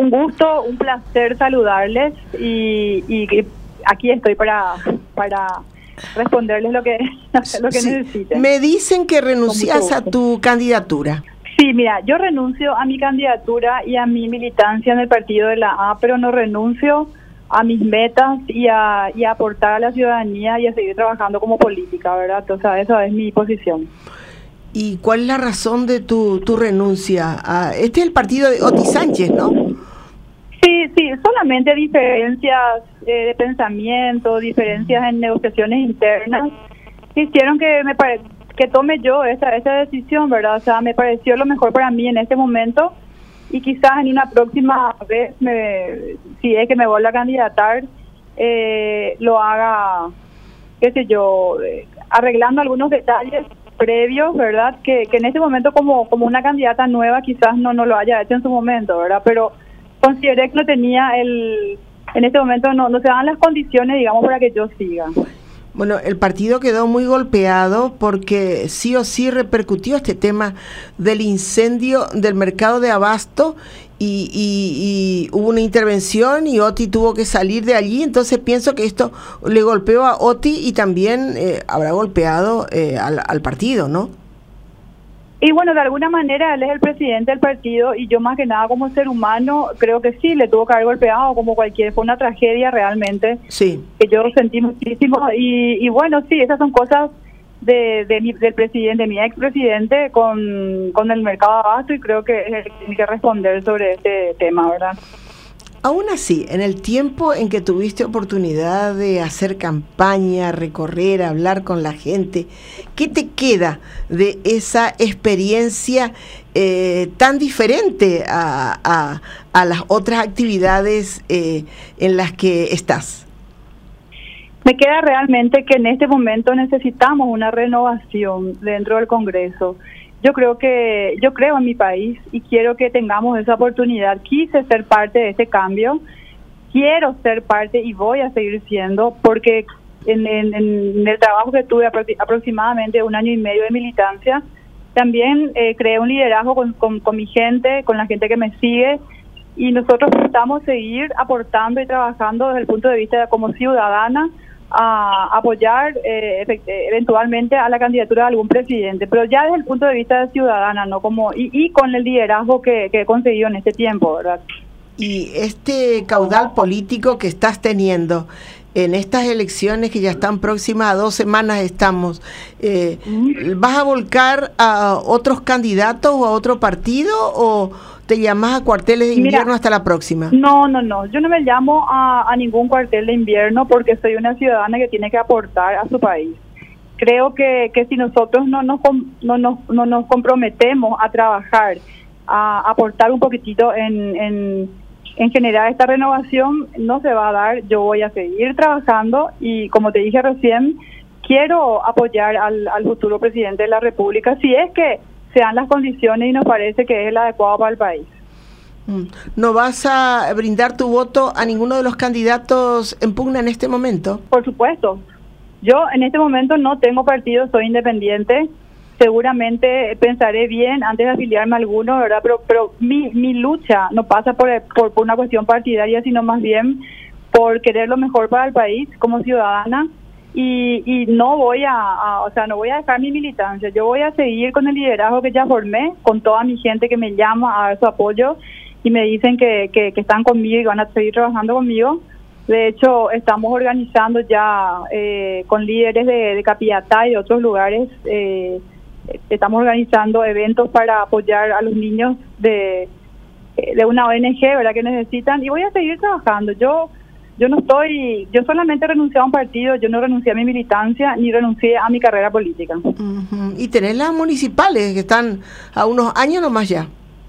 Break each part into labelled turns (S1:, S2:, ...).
S1: Un gusto, un placer saludarles y aquí estoy para responderles lo que necesiten.
S2: Me dicen que renuncias a tu candidatura.
S1: Sí, mira, yo renuncio a mi candidatura y a mi militancia en el partido de la A, pero no renuncio a mis metas y a aportar a la ciudadanía y a seguir trabajando como política, ¿verdad? Entonces, esa es mi posición.
S2: ¿Y cuál es la razón de tu renuncia? Este es el partido de Oti Sánchez, ¿no?
S1: Sí, solamente diferencias de pensamiento, diferencias en negociaciones internas, que hicieron que tome yo esa decisión, ¿verdad? O sea, me pareció lo mejor para mí en este momento y quizás en una próxima vez, si es que me vuelva a candidatar, lo haga, qué sé yo, arreglando algunos detalles previos, ¿verdad? Que en este momento como una candidata nueva quizás no lo haya hecho en su momento, ¿verdad? Pero consideré que no tenía en este momento no se dan las condiciones, digamos, para que yo siga.
S2: Bueno, el partido quedó muy golpeado porque sí o sí repercutió este tema del incendio del mercado de abasto y hubo una intervención y Oti tuvo que salir de allí, entonces pienso que esto le golpeó a Oti y también habrá golpeado al partido, ¿no?
S1: Y bueno, de alguna manera él es el presidente del partido y yo más que nada como ser humano creo que sí, le tuvo que haber golpeado como fue una tragedia realmente,
S2: sí,
S1: que yo sentí muchísimo y bueno, sí, esas son cosas del presidente, mi expresidente con el mercado de abasto y creo que es el que tiene que responder sobre este tema, ¿verdad?
S2: Aún así, en el tiempo en que tuviste oportunidad de hacer campaña, recorrer, hablar con la gente, ¿qué te queda de esa experiencia tan diferente a las otras actividades en las que estás?
S1: Me queda realmente que en este momento necesitamos una renovación dentro del Congreso. Yo creo en mi país y quiero que tengamos esa oportunidad. Quise ser parte de este cambio, quiero ser parte y voy a seguir siendo, porque en el trabajo que tuve aproximadamente 1 año y medio de militancia, también creé un liderazgo con mi gente, con la gente que me sigue, y nosotros necesitamos seguir aportando y trabajando desde el punto de vista de como ciudadana, a apoyar eventualmente a la candidatura de algún presidente, pero ya desde el punto de vista de ciudadana, no como y con el liderazgo que he conseguido en este tiempo, ¿verdad?
S2: Y este caudal político que estás teniendo en estas elecciones que ya están próximas, a 2 semanas estamos, ¿vas a volcar a otros candidatos o a otro partido o te llamas a cuarteles de invierno hasta la próxima?
S1: No, yo no me llamo a ningún cuartel de invierno porque soy una ciudadana que tiene que aportar a su país. Creo que si nosotros no nos comprometemos a trabajar, a aportar un poquitito en generar esta renovación, no se va a dar. Yo voy a seguir trabajando y, como te dije recién, quiero apoyar al futuro presidente de la República si es que se dan las condiciones y nos parece que es el adecuado para el país.
S2: ¿No vas a brindar tu voto a ninguno de los candidatos en pugna en este momento?
S1: Por supuesto. Yo en este momento no tengo partido, soy independiente. Seguramente pensaré bien antes de afiliarme a alguno, ¿verdad? Pero mi lucha no pasa por una cuestión partidaria, sino más bien por querer lo mejor para el país como ciudadana. Y no voy no voy a dejar mi militancia. Yo voy a seguir con el liderazgo que ya formé, con toda mi gente que me llama a dar su apoyo y me dicen que están conmigo y van a seguir trabajando conmigo. De hecho, estamos organizando ya con líderes de Capiatá y de otros lugares, estamos organizando eventos para apoyar a los niños de una ONG, ¿verdad?, que necesitan, y voy a seguir trabajando. Yo solamente renuncié a un partido, yo no renuncié a mi militancia ni renuncié a mi carrera política.
S2: Y tenés las municipales que están a unos años nomás ya.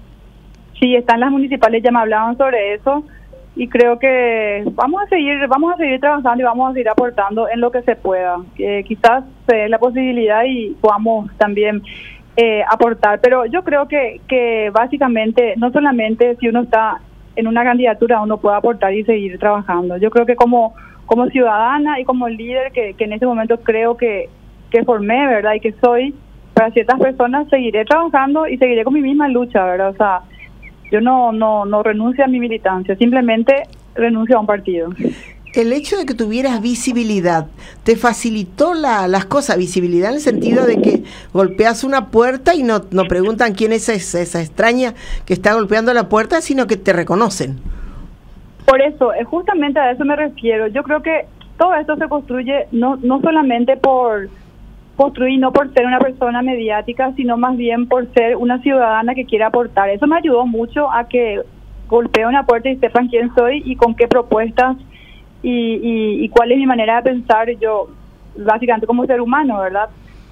S1: Sí, están las municipales, ya me hablaban sobre eso y creo que vamos a seguir trabajando y vamos a seguir aportando en lo que se pueda. Quizás se dé la posibilidad y podamos también aportar, pero yo creo que básicamente no solamente si uno está en una candidatura uno puede aportar y seguir trabajando. Yo creo que como ciudadana y como líder que en este momento creo que formé, ¿verdad?, y que soy, para ciertas personas seguiré trabajando y seguiré con mi misma lucha, ¿verdad? O sea, Yo no renuncio a mi militancia, simplemente renuncio a un partido.
S2: El hecho de que tuvieras visibilidad, ¿te facilitó las cosas? Visibilidad en el sentido de que golpeas una puerta y no preguntan quién es esa extraña que está golpeando la puerta, sino que te reconocen.
S1: Por eso, justamente a eso me refiero. Yo creo que todo esto se construye no solamente por construir, no por ser una persona mediática, sino más bien por ser una ciudadana que quiere aportar. Eso me ayudó mucho a que golpee una puerta y sepan quién soy y con qué propuestas y cuál es mi manera de pensar yo, básicamente como ser humano, ¿verdad?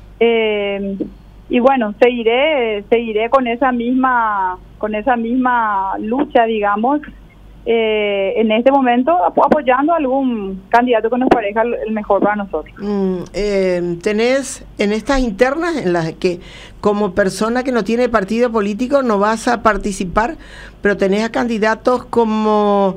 S1: Y bueno, seguiré con esa misma lucha, digamos, en este momento apoyando a algún candidato que nos parezca el mejor para nosotros.
S2: Tenés en estas internas en las que como persona que no tiene partido político no vas a participar, pero tenés a candidatos como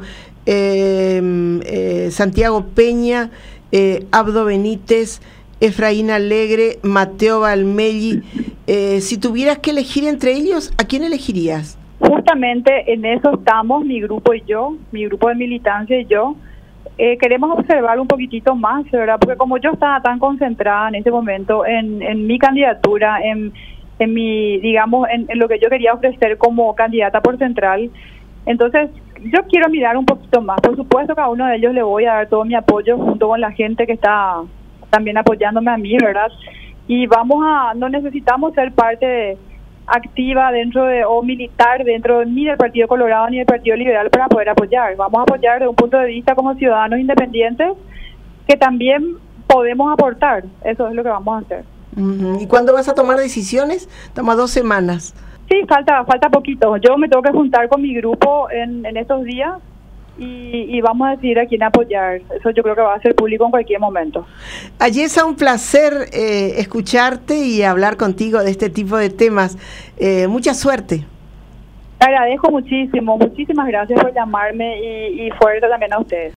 S2: Santiago Peña, Abdo Benítez, Efraín Alegre, Mateo Valmelli. Si tuvieras que elegir entre ellos, ¿a quién elegirías?
S1: Justamente en eso estamos, mi grupo y yo, mi grupo de militancia y yo. Queremos observar un poquitito más, ¿verdad? Porque como yo estaba tan concentrada en ese momento en mi candidatura, en mi, digamos, en lo que yo quería ofrecer como candidata por central, entonces yo quiero mirar un poquito más. Por supuesto que a uno de ellos le voy a dar todo mi apoyo junto con la gente que está también apoyándome a mí, ¿verdad? Y no necesitamos ser parte activa o militar dentro ni del Partido Colorado ni del Partido Liberal para poder apoyar. Vamos a apoyar desde un punto de vista como ciudadanos independientes que también podemos aportar. Eso es lo que vamos a hacer.
S2: ¿Y cuándo vas a tomar decisiones? Toma 2 semanas.
S1: Sí, falta poquito. Yo me tengo que juntar con mi grupo en estos días y vamos a decidir a quién apoyar. Eso yo creo que va a ser público en cualquier momento.
S2: Ayesa, un placer escucharte y hablar contigo de este tipo de temas. Mucha suerte.
S1: Te agradezco muchísimo. Muchísimas gracias por llamarme y fuerza también a ustedes.